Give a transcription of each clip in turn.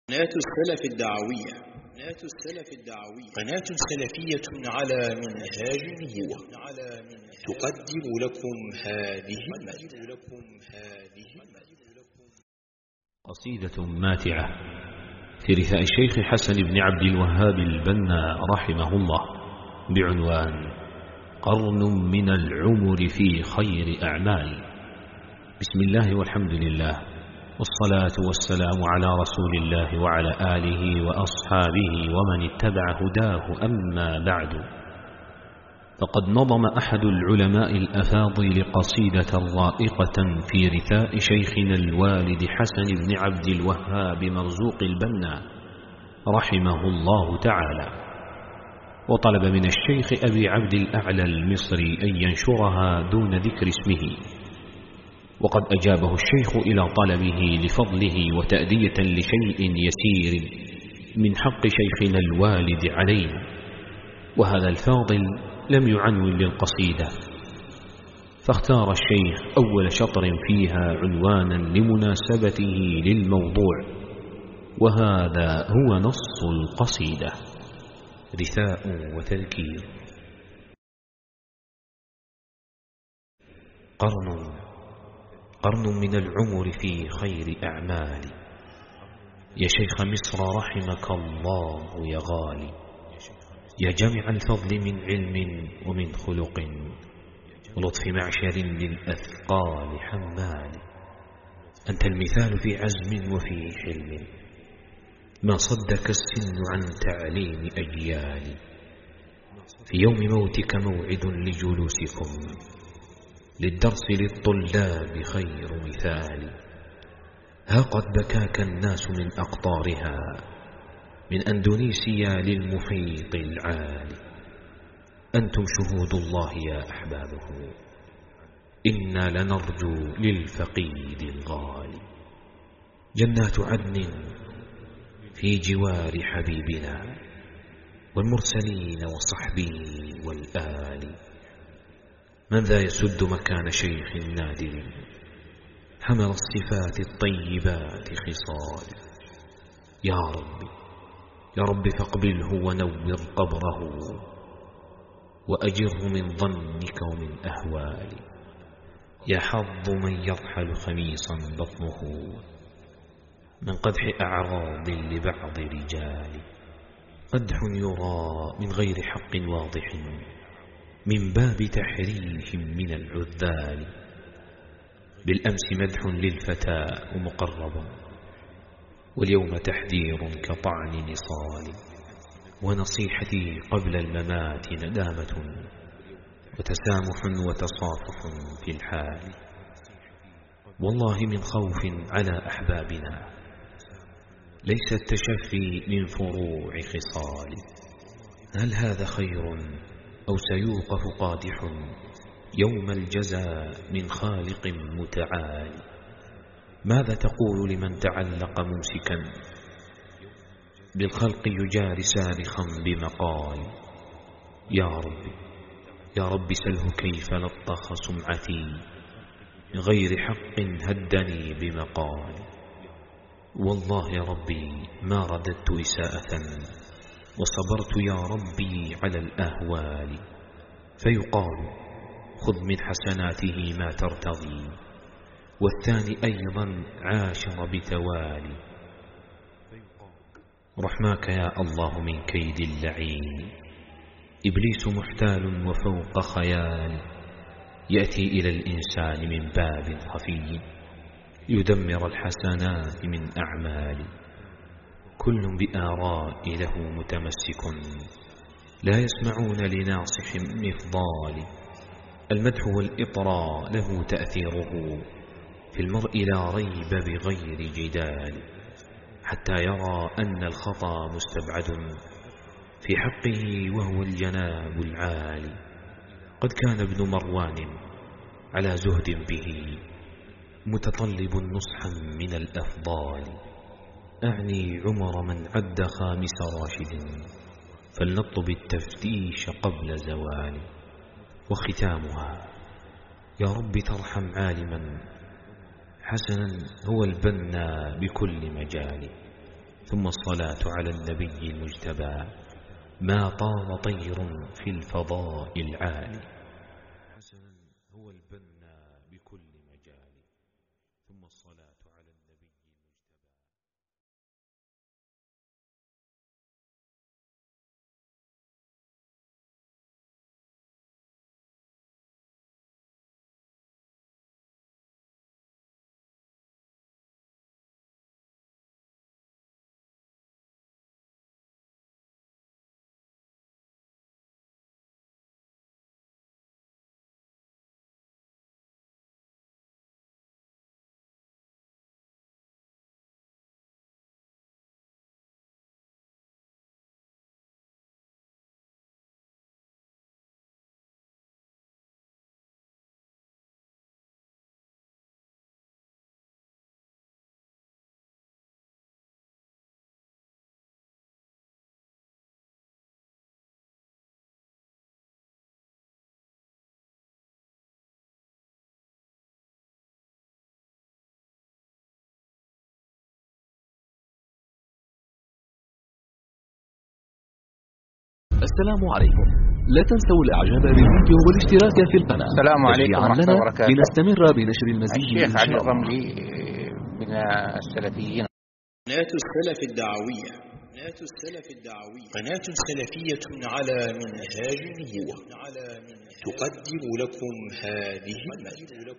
قناة السلف الدعوية قناة سلفية على منهاج النبوة تقدم لكم هذه المادة. قصيدة ماتعة في رثاء الشيخ حسن بن عبد الوهاب البنا رحمه الله بعنوان قرن من العمر في خير أعمال. بسم الله والحمد لله والصلاة والسلام على رسول الله وعلى آله وأصحابه ومن اتبع هداه. أما بعد، فقد نظم أحد العلماء الأفاضل قصيدة رائقة في رثاء شيخنا الوالد حسن بن عبد الوهاب مرزوق البنا رحمه الله تعالى، وطلب من الشيخ أبي عبد الأعلى المصري أن ينشرها دون ذكر اسمه، وقد أجابه الشيخ إلى طلبه لفضله وتأدية لشيء يسير من حق شيخنا الوالد علينا. وهذا الفاضل لم يعنون للقصيدة، فاختار الشيخ أول شطر فيها عنوانا لمناسبته للموضوع، وهذا هو نص القصيدة: رثاء وتذكير. قرن من العمر في خير أعمال، يا شيخ مصر رحمك الله يا غالي، يا جامع الفضل من علم ومن خلق ولطف معشر للأثقال حمال. أنت المثال في عزم وفي حلم، ما صدك السن عن تعليم أجيال. في يوم موتك موعد لجلوسكم، للدرس للطلاب خير مثال. ها قد بكاك الناس من أقطارها، من أندونيسيا للمحيط العالي. أنتم شهود الله يا أحبابه، إنا لنرجو للفقيد الغالي جنات عدن في جوار حبيبنا والمرسلين وصحبه والآل. من ذا يسد مكان شيخ نادر، حمل الصفات الطيبات خصال. يا رب فاقبله ونور قبره، وأجره من ظنك ومن أهوالي. يا حظ من يرحل خميصا بطنه من قدح أعراض لبعض رجال. قدح يرى من غير حق واضح من باب تحريف من العذال. بالأمس مدح للفتى ومقرب، واليوم تحذير كطعن نصال. ونصيحتي قبل الممات ندامة وتسامح وتصافح في الحال. والله من خوف على أحبابنا ليس التشفي من فروع خصال. هل هذا خير أو سيوقف قادح يوم الجزاء من خالق متعال؟ ماذا تقول لمن تعلق ممسكا بالخلق يجاري سارخا بمقال؟ يا رب سله كيف لطخ سمعتي من غير حق هدني بمقال. والله يا ربي ما رددت إساءة وصبرت يا ربي على الأهوال. فيقال خذ من حسناته ما ترتضي، والثاني أيضا عاشر بتوالي. رحماك يا الله من كيد اللعين، إبليس محتال وفوق خيال. يأتي إلى الإنسان من باب خفي يدمر الحسنات من أعمال. كل بآراء له متمسك، لا يسمعون لناصح مفضال. المدح والإطراء له تأثيره في المرء لا ريب بغير جدال، حتى يرى أن الخطأ مستبعد في حقه وهو الجناب العالي. قد كان ابن مروان على زهد به متطلب نصحا من الأفضال. أعني عمر من عد خامس راشد، فلنطلب التفتيش قبل زوال. وختامها يا رب ترحم عالما حسنا هو البنا بكل مجال. ثم الصلاة على النبي المجتبى ما طار طير في الفضاء العالي. حسنا هو البنا بكل مجال، ثم الصلاة على النبي المجتبى. السلام عليكم. لا تنسوا الاعجاب بالفيديو والاشتراك في القناة. السلام عليكم ورحمة الله وبركاته. لنستمر بنشر المزيد. الشيخ علي الرملي من السلفيين. قناة السلف الدعوية. قناة سلفية على منهاج النبوة تقدم لكم هذه المادة.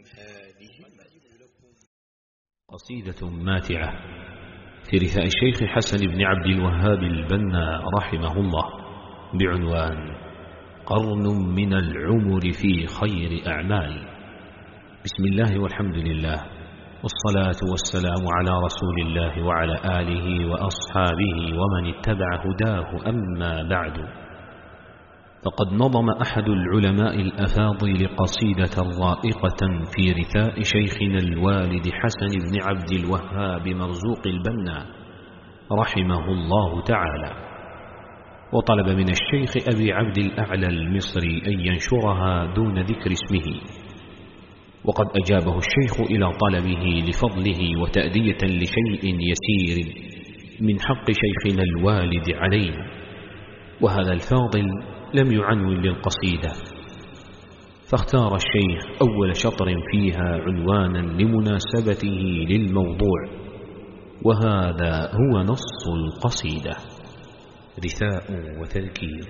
قصيدة ماتعة في رثاء الشيخ حسن بن عبد الوهاب البنا رحمه الله بعنوان قرن من العمر في خير أعمال. بسم الله والحمد لله والصلاة والسلام على رسول الله وعلى آله وأصحابه ومن اتبع هداه. أما بعد، فقد نظم أحد العلماء الأفاضل قصيدة رائقة في رثاء شيخنا الوالد حسن بن عبد الوهاب مرزوق البنا رحمه الله تعالى، وطلب من الشيخ أبي عبد الأعلى المصري أن ينشرها دون ذكر اسمه، وقد أجابه الشيخ إلى طلبه لفضله وتأدية لشيء يسير من حق شيخنا الوالد علينا. وهذا الفاضل لم يعنون للقصيدة، فاختار الشيخ أول شطر فيها عنوانا لمناسبته للموضوع، وهذا هو نص القصيدة: رثاء وتذكير.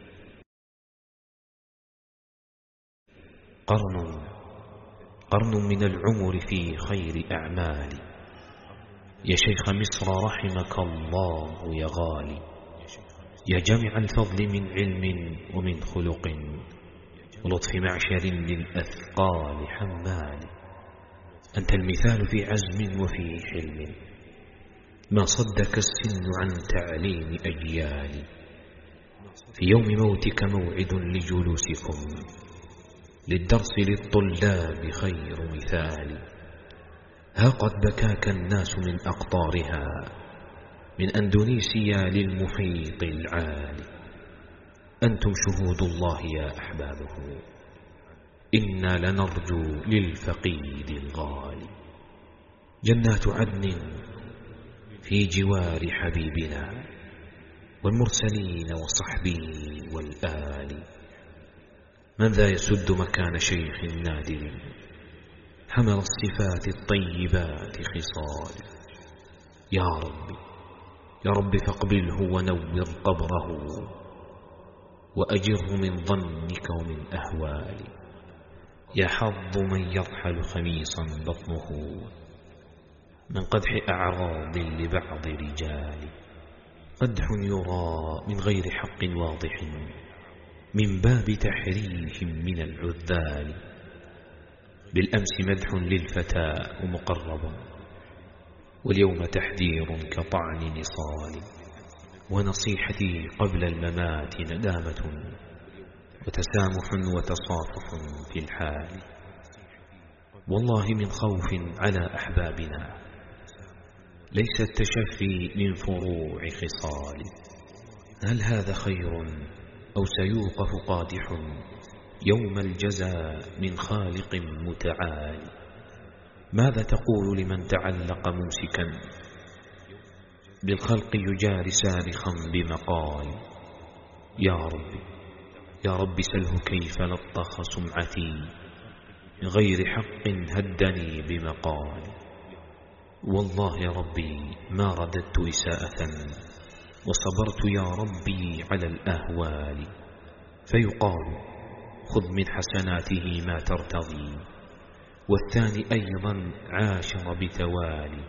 قرن من العمر في خير أعمال، يا شيخ مصر رحمك الله يا غالي، يا جامع الفضل من علم ومن خلق ولطف معشر للأثقال حمال. أنت المثال في عزم وفي حلم، ما صدك السن عن تعليم أجيال. في يوم موتك موعد لجلوسكم، للدرس للطلاب خير مثال. ها قد بكاك الناس من أقطارها، من أندونيسيا للمحيط العالي. أنتم شهود الله يا أحبابه، إنا لنرجو للفقيد الغالي جنات عدن في جوار حبيبنا والمرسلين وصحبه والآل. من ذا يسد مكان شيخ نادر، حمل الصفات الطيبات خصال. يا رب فاقبله ونور قبره، وأجره من ظنك ومن أهوالي. يا حظ من يرحل خميصا بطنه، من قدح أعراض لبعض رجال. قدح يرى من غير حق واضح، من باب تحريف من العذال. بالأمس مدح للفتى مقرب، واليوم تحذير كطعن نصال. ونصيحتي قبل الممات ندامة، وتسامح وتصافح في الحال. والله من خوف على أحبابنا، ليس التشفي من فروع خصال. هل هذا خير أو سيوقف قادح يوم الجزاء من خالق متعال؟ ماذا تقول لمن تعلق ممسكا بالخلق يجاري سالخا بمقال. يا رب سله كيف لطخ سمعتي غير حق هدني بمقال. والله يا ربي ما رددت إساءة وصبرت يا ربي على الأهوال. فيقال خذ من حسناته ما ترتضي والثاني أيضا عاشر بتوالي.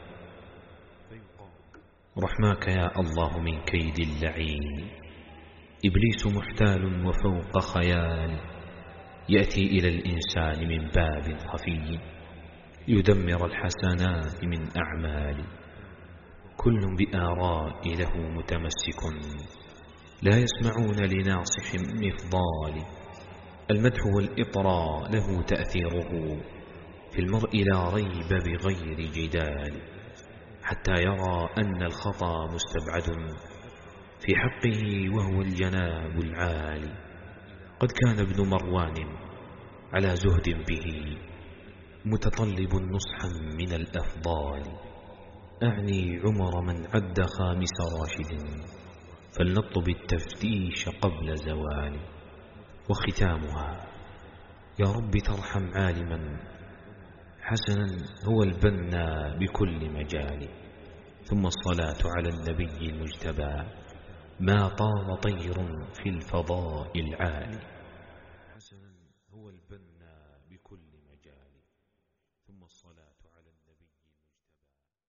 رحماك يا الله من كيد اللعين. إبليس محتال وفوق خيال يأتي إلى الإنسان من باب خفي يدمر الحسنات من أعمال. كل بآراء له متمسك لا يسمعون لناصح مفضال. المدح والإطراء له تأثيره في المرء لا ريب بغير جدال. حتى يرى أن الخطأ مستبعد في حقه وهو الجناب العالي. قد كان ابن مروان على زهد به متطلب نصحا من الأفضال. أعني عمر من عد خامس راشد فلنطلب التفتيش قبل زوال. وختامها يا رب ترحم عالما حسنا هو البنا بكل مجال. ثم الصلاة على النبي المجتبى ما طال طير في الفضاء العالي. حسنا هو البنا بكل مجال. ثم الصلاة على النبي المجتبى.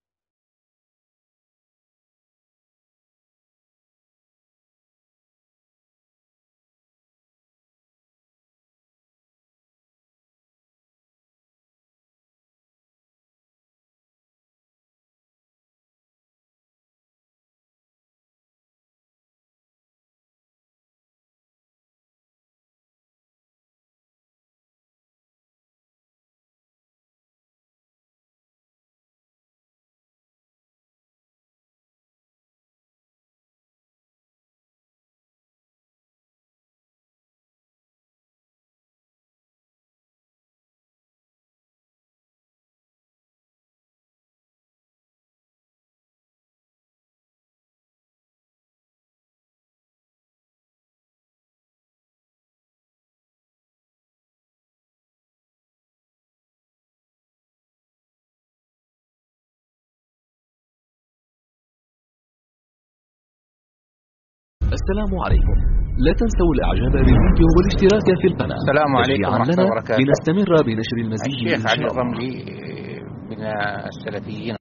السلام عليكم. لا تنسوا الاعجاب بالفيديو والاشتراك في القناة. السلام عليكم ورحمة الله وبركاته. لنستمر بنشر المزيد الشيخ إن علي شاء الله. الرملي من السلفيين.